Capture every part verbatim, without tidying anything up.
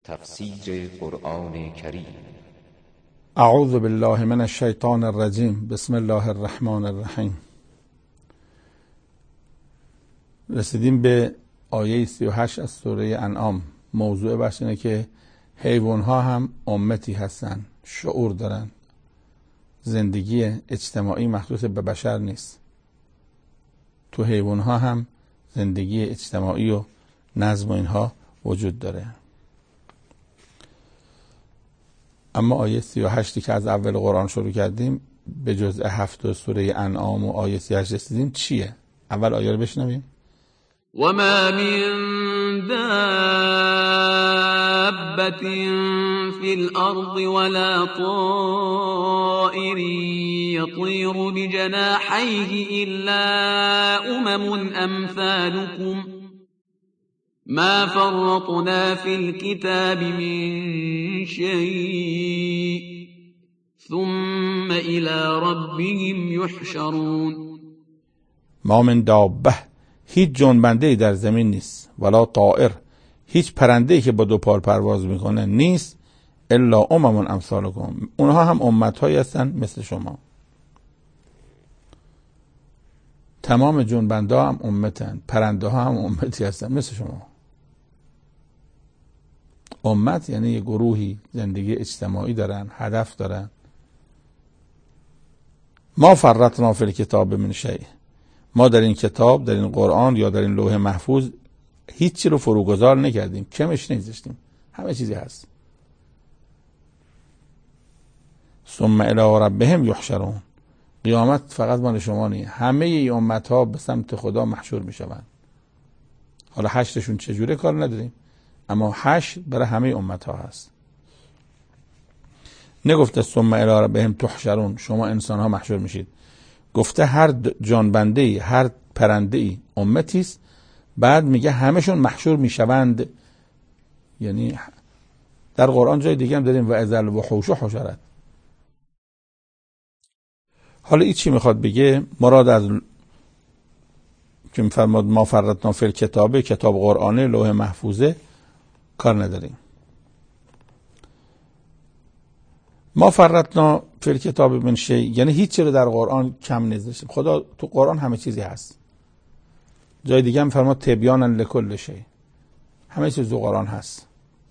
تفسیر قرآن کریم. اعوذ بالله من الشیطان الرجیم. بسم الله الرحمن الرحیم. رسیدیم به آیه سی و هشت از سوره انعام. موضوع بحث اینه که حیوان‌ها هم امتی هستن، شعور دارن، زندگی اجتماعی مخصوص به بشر نیست. تو حیوان‌ها هم زندگی اجتماعی و نظم و اینها وجود داره. اما آیه سی و هشتی که از اول قرآن شروع کردیم به جزء هفت سوره انعام و آیه سی و هشت رسیدیم چیه؟ اول آیه رو بشنویم. و ما من دابة في الأرض ولا طائر يطير بجناحيه إلا أمم أمثالكم ما فرطنا في الكتاب من شيء ثم إلى ربهم يحشرون. ما من دابه، هیچ جنبنده‌ای در زمین نیست، ولا طائر، هیچ پرنده‌ای که با دو پا پرواز میکنه نیست، الا امم امثالکم، اونها هم امت‌هایی هستن مثل شما. تمام جنبنده‌ها هم امتن، پرنده‌ها هم امتی هستن مثل شما. امت یعنی یه گروهی زندگی اجتماعی دارن، هدف دارن. ما فرطنا فی الکتاب من شیء، ما در این کتاب، در این قرآن یا در این لوح محفوظ هیچی رو فروگذار نکردیم، کمش نگذاشتیم، همه چیزی هست. ثم الی ربهم یحشرون، قیامت فقط مال شما نیست، همه ای امت ها به سمت خدا محشور می شوند. حالا حشرشون چجوره کار نداریم، اما حشر برای همه امت ها هست. نگفته ثم الی ربهم تحشرون، شما انسان ها محشور میشید. گفته هر جانبنده ای، هر پرنده ای امتی است، بعد میگه همشون محشور میشوند. یعنی در قرآن جای دیگه هم داریم و اذا الوحوش حشرت. حالا این چی میخواد بگه؟ مراد از که میفرماد ما فرطنا فی الکتاب، کتاب قرآنه، لوح محفوظه، کار نداریم. ما فرطنا فی الکتاب من شیء یعنی هیچ چیزی رو در قرآن کم نذاشتیم. خدا تو قرآن همه چیزی هست. جای دیگه هم فرماد تبیانا لکل شیء، همه چیز تو قرآن هست.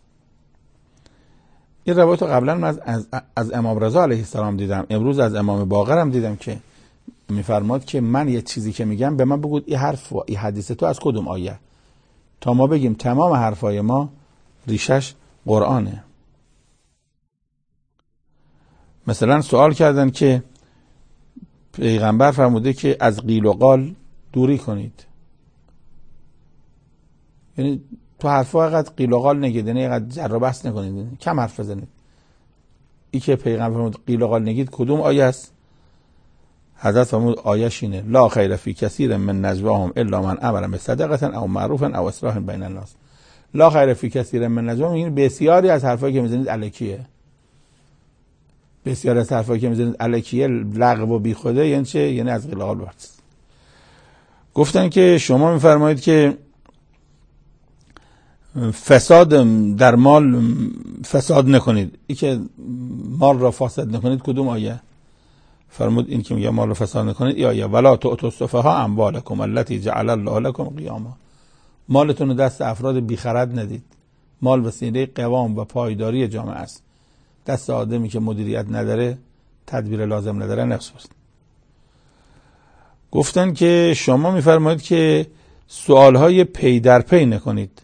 این روایت قبلا من از, از, از امام رضا علیه السلام دیدم، امروز از امام باقر هم دیدم که میفرماد که من یه چیزی که میگم به من بگو این حرف و این حدیث تو از کدوم آیه، تا ما بگیم تمام حرفای ما ریشش قرآنه. مثلا سوال کردن که پیغمبر فرموده که از قیل و قال دوری کنید، یعنی تو حرفا اینقدر قیل و قال نگید، یعنی اینقدر جر و بحث نکنید، کم حرف بزنید. این که پیغمبر فرمود قیل و قال نگید کدوم آیه است؟ حضرت فرمود آیه‌ش اینه لا خیر فی کثیر من نجواهم الا من امر بصدقه او معروف او اصلاح بین الناس. لا خیر فی کثیر من نجواهم یعنی بسیاری از حرفایی که میزنید الکیه. بسیاری از حرفایی که میزنید الکیه، لغو و بیخوده، یعنی چه؟ یعنی از قیل و قال برست. گفتن که شما میفرمایید که فساد در مال فساد نکنید، این که مال را فاسد نکنید کدوم آیه؟ فرمود این که میگه مال را فساد نکنید ای آیه ولا تؤتوا السفهاء اموالکم التي جعل الله لكم قیاما، مالتون رو دست افراد بیخرد ندید. مال وسیله قوام و پایداری جامعه است، دست آدمی که مدیریت نداره، تدبیر لازم نداره نقص است. گفتن که شما میفرمایید که سوالهای پی در پی نکنید،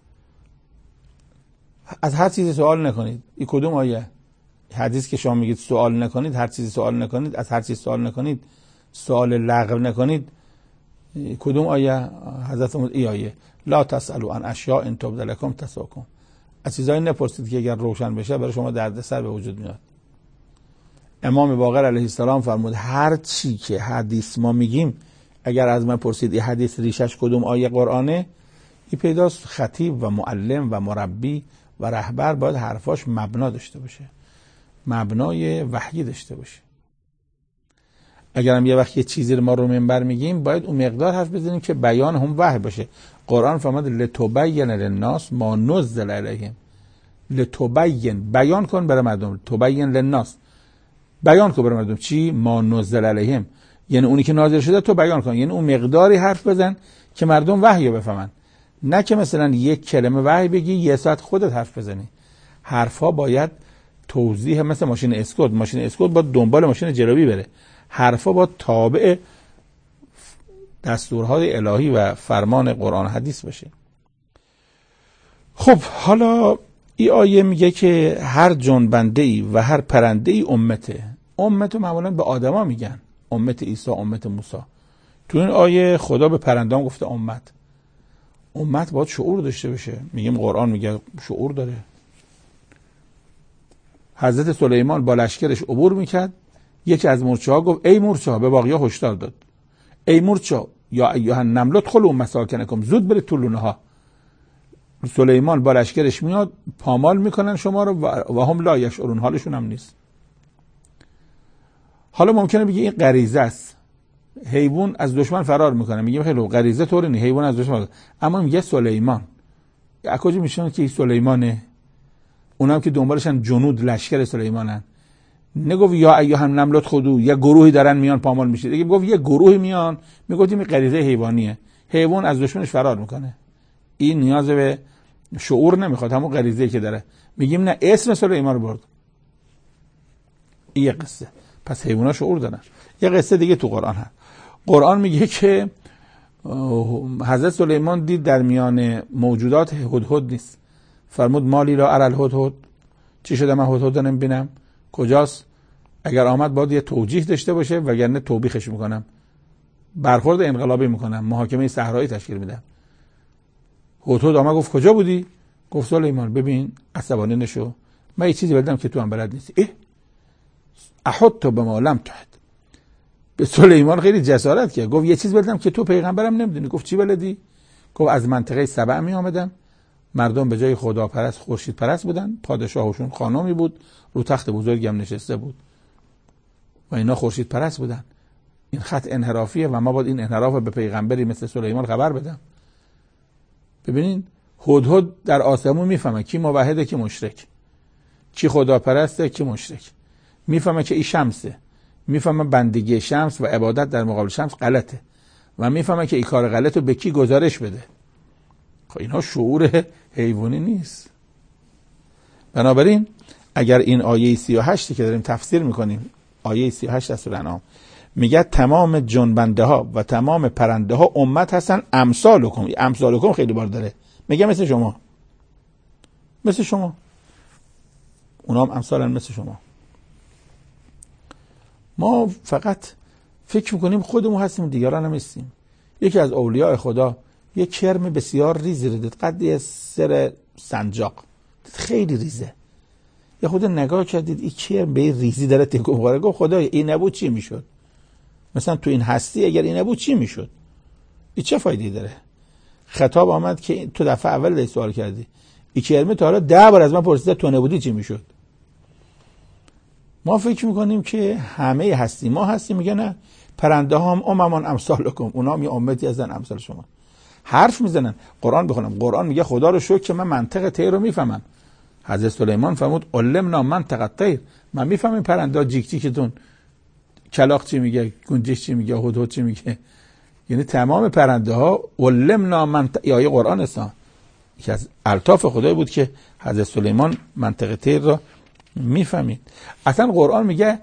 از هر چیزی سوال نکنید. این کدوم آیه؟ حدیث که شما میگید سوال نکنید، هر چیزی سوال نکنید، از هر چیزی سوال نکنید، سوال لغو نکنید، کدوم آیه؟ حضرت فرمود ای آیه لا تسألوا عن اشیاء ان تبد لكم تسؤكم، از چیزایی نپرسید که اگر روشن بشه برای شما دردسر به وجود میاد. امام باقر علیه السلام فرمود هر چی که حدیث ما میگیم اگر از من پرسید این حدیث ریشش کدوم آیه قرآنه، این پیداست خطیب و معلم و مربی و رهبر باید حرفاش مبنا داشته باشه، مبنای وحی داشته باشه. اگرم یه وقت یه چیزی رو ما رو منبر میگیم باید اون مقدار حرف بزنیم که بیان هم وحی باشه. قرآن فرمود لتبین للناس ما نزل الیهم، لتبین، بیان کن برای مردم، تبین للناس، بیان کن برای مردم چی؟ ما نزل علیهم، یعنی اونی که نازل شده تو بیان کن، یعنی اون مقداری حرف بزن که مردم وحی رو بفهمن، نه که مثلا یک کلمه وحی بگی یه ساعت خودت حرف بزنی. حرفها باید توضیح، مثل ماشین اسکوت، ماشین اسکوت باید دنبال ماشین جلوی بره، حرفها باید تابع دستورهای الهی و فرمان قرآن حدیث باشه. خب حالا این آیه میگه که هر جنبنده ای و هر پرنده ای امته. امت معمولا به آدما میگن امت عیسی، امت موسی. تو این آیه خدا به پرنده هم گفته امت. امت باید شعور داشته باشه. میگیم قرآن میگه شعور داره. حضرت سلیمان با لشکرش عبور میکرد، یکی از مورچه ها گفت ای مورچه ها، به باقیا هشدار داد، ای مورچه ها یا ایها النمل ادخلوا مساکنکم، زود برید تو لونه ها. سلیمان با لشکرش میاد، پامال میکنن شما رو و هم لا یشعرون، حالشون هم نیست. حالا ممکنه بگی این غریزه است، حیوان از دشمن فرار میکنه، میگیم خیلی غریزه طوری نیست، حیوان از دشمن، اما میگه سلیمان، از کجا میشن که سلیمانه؟ اونام که دنبالشن جنود لشکر سلیمانن. نگفت یا ایها النمل ادخلوا، یه گروهی دارن میان پامال میشه، دیگه میگفت یه گروهی میان، میگفتیم این غریزه حیوانیه، حیوان از دشمنش فرار میکنه، این نیاز به شعور نمیخواد، همون غریزه‌ای که داره. میگیم نه، اسم سلیمان رو برد. این یه قصه، پس حیونا شعور دارن. یه قصه دیگه تو قرآن هست. قرآن میگه که حضرت سلیمان دید در میان موجودات هدهد نیست، فرمود مالی را اری الهدهد، چی شده من هدهد نمیبینم؟ کجاست؟ اگر آمد باید یه توجیه داشته باشه، وگرنه توبیخش میکنم، برخورد انقلابی میکنم، محاکمه صحرایی تشکیل میدم. هدهد آمد گفت کجا بودی؟ گفت سلیمان ببین عصبانی نشو، من یه چیزی بلدم که تو هم بلد نیستی. اه احط بما لم تحط. به سلیمان خیلی جسارت کرد، گفت یه چیز بلدم که تو پیغمبرم نمیدونی. گفت چی بلدی؟ گفت از منطقه سبع می آمدم، مردم به جای خدا پرست خورشید پرست بودن، پادشاهشون خانمی بود رو تخت بزرگی هم نشسته بود و اینا خورشید پرست بودن. این خط انحرافیه و ما باید این انحراف به پیغمبری مثل سلیمان خبر بدم. ببینین هدهد در آسمون میفهمه کی موحده کی مشرک، کی خدا پرسته کی مشرک، میفهمه که این شمسه، میفهمه بندگی شمس و عبادت در مقابل شمس غلطه و میفهمه که این کار غلط رو به کی گزارش بده. خب اینها شعور حیوانی نیست. بنابراین اگر این آیه سی و هشت که داریم تفسیر میکنیم، آیه سی و هشت از سوره انعام میگه تمام جنبنده ها و تمام پرنده ها امت هستن امثالکم. امثالکم خیلی بار داره، میگه مثل شما، مثل شما، اونا هم امثالن مثل شما. ما فقط فکر میکنیم خودمون هستیم، دیگران هم هستیم. یکی از اولیاء خدا یک کرم بسیار ریزی رو دید، قد یه سر سنجاق، خیلی ریزه. یه خود نگاه کردید این کرم به ریزی داره تکون میخوره، گفت خدایا این نبود چی میشد؟ مثلا تو این هستی اگر این نبود چی میشد؟ این چه فایده‌ای داره؟ خطاب آمد که تو دفعه اول سوال کردی، این کرم تا حالا ده بار از من پرسیده تو نبودی چی میشد؟ ما فکر میکنیم که همه هستی ما هستیم. میگه نه، پرنده ها هم اممان امثالکم، اونا هم یه امتی هستن امثال شما. حرف میزنن. قرآن بخونم، قرآن میگه خدا رو شکر که من منطق طیر رو میفهمم. حضرت سلیمان فرمود علمنا منطق الطیر، من میفهمم پرنده ها جیک جیکتون کلاغ چی میگه، گنجش چی میگه، هدهد چی میگه. یعنی تمام پرنده ها علمنا منطق، آیه قرآن است. یکی از الطاف خدای بود که حضرت سلیمان منطق طیر رو میفهمید. اصلا قرآن میگه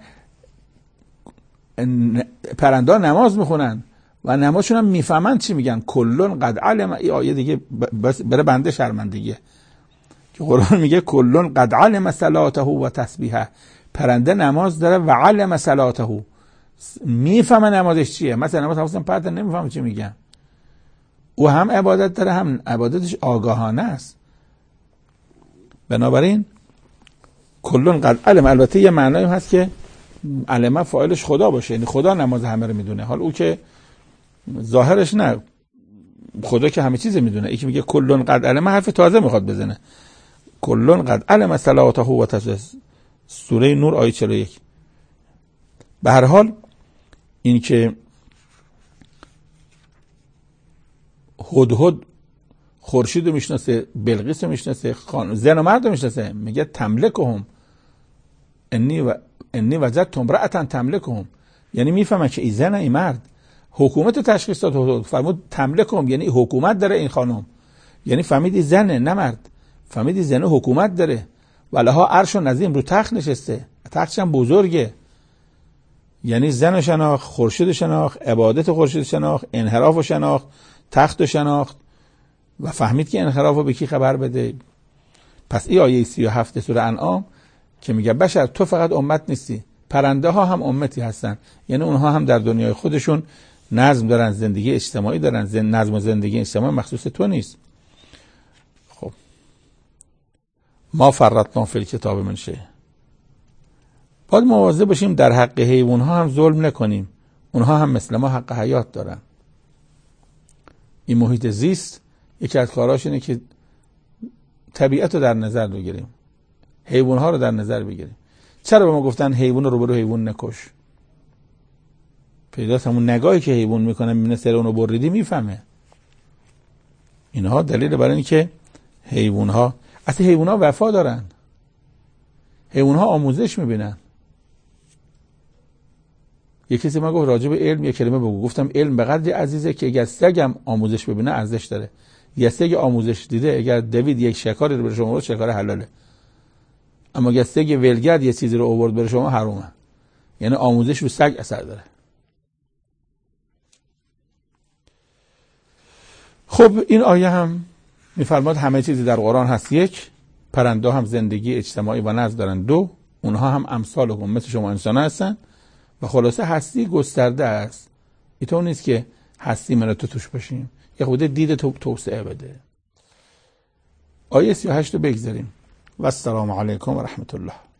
پرنده ها نماز میخونن و نمازشون هم میفهمن چی میگن. کلون قد علم، این آیه دیگه برای بنده شرمندگیه که قرآن میگه کلون قد علم صلاته و تسبیحه. پرنده نماز داره و علم صلاته، میفهمه نمازش چیه. مثلا نماز حواسم پرت نمیفهمه چی میگن. او هم عبادت داره، هم عبادتش آگاهانه است. بنابراین کلون قد علم، البته یه معنایی هست که علمه فاعلش خدا باشه، یعنی خدا نماز همه رو میدونه. حال او که ظاهرش نه، خدا که همه چیز میدونه. یکی میگه کلون قد علم، حرف تازه میخواد بزنه. کلون قد علم صلاته و تسبیحه، سوره نور آیه چهل و یک. به هر حال این که هدهد خورشید رو میشناسه، بلقیس رو میشناسه، خان زن و مرد رو میشناسه. میگه تملکهم، انی و انی وجدت امرأة تملکهم، یعنی میفهمه که این زن این مرد. حکومت تشخیص داد، فرمود تملکهم یعنی حکومت داره این خانم، یعنی فهمیدی زنه نه مرد، فهمیدی زنه حکومت داره و لها عرش و نظیم، رو تخت نشسته، تختش هم بزرگه. یعنی زن شناخت، خورشید شناخت، عبادت خورشید شناخت، انحراف شناخت، تخت شناخت و فهمید که انحراف رو به کی خبر بده. پس این آیه سی و هفت سوره انعام که میگه بشر تو فقط امت نیستی، پرنده ها هم امتی هستن، یعنی اونها هم در دنیای خودشون نظم دارن، زندگی اجتماعی دارن. زن... نظم و زندگی اجتماعی مخصوص تو نیست. خب ما فرطنا فی الکتاب من شیء. باید مواظب باشیم در حق حیوان ها هم ظلم نکنیم، اونها هم مثل ما حق حیات دارن. این محیط زیست یکی از کاراش اینه که طبیعت رو در نظر بگیریم، حیوان ها رو در نظر بگیریم. چرا به ما گفتن حیوان رو روبرو حیوان نکش؟ پیداست همون نگاهی که حیوان میکنه، میبینه سر اونو بریدی میفهمه. اینها دلیل برای اینه که حیوان ها، اصلا حیوان ها وفا دارن، حیوان ها آموزش میبینن. یک کسی ما گفت راجع به علم یک کلمه بگو، گفتم علم به قدری عزیزه که اگر سگم آموزش ببینه ارزش داره. یه سگ آموزش دیده، اگر دوید یک شکاری رو به شما آورد شکار حلاله، اما اگر سگ ولگرد یه چیزی رو آورد به شما حرامه. یعنی آموزش رو سگ اثر داره. خب این آیه هم میفرماد همه چیزی در قرآن هست یک، پرنده هم زندگی اجتماعی و نظم دارن دو، اونها هم امثالکم مثل شما انسان هستن و خلاصه هستی گسترده است. اینطور نیست که هستی من تو توش باشیم، یه خود دید تو توسعه بده. آیه سی و هشت رو بگذاریم. و السلام علیکم و رحمت الله.